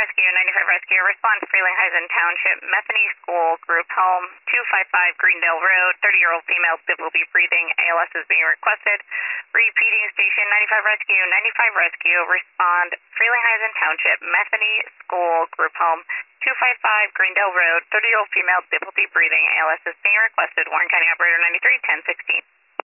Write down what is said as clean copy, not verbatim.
Rescue, 95 Rescue, respond to Frelinghuysen Township, Metheny School, Group Home, 255 Greendale Road, 30-year-old female, difficulty breathing, ALS is being requested. Repeating station, 95 Rescue, 95 Rescue, respond Frelinghuysen Township, Metheny School, Group Home, 255 Greendale Road, 30-year-old female, difficulty breathing, ALS is being requested. Warren County Operator 93, 1016.